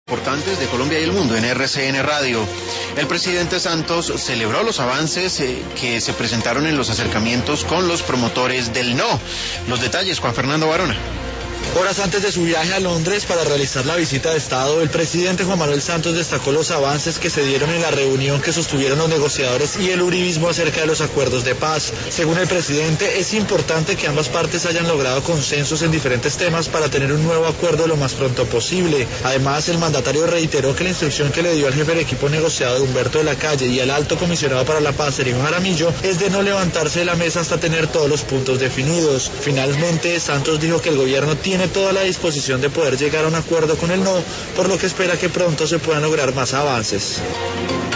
Importantes de Colombia y el mundo en RCN Radio. El presidente Santos celebró los avances que se presentaron en los acercamientos con los promotores del no. Los detalles, Juan Fernando Barona. Horas antes de su viaje a Londres para realizar la visita de Estado, el presidente Juan Manuel Santos destacó los avances que se dieron en la reunión que sostuvieron los negociadores y el uribismo acerca de los acuerdos de paz. Según el presidente, es importante que ambas partes hayan logrado consensos en diferentes temas para tener un nuevo acuerdo lo más pronto posible. Además, el mandatario reiteró que la instrucción que le dio al jefe del equipo negociado, Humberto de la Calle, y al alto comisionado para la paz, Sergio Jaramillo, es de no levantarse de la mesa hasta tener todos los puntos definidos. Finalmente, Santos dijo que el gobierno tiene toda la disposición de poder llegar a un acuerdo con el no, por lo que espera que pronto se puedan lograr más avances.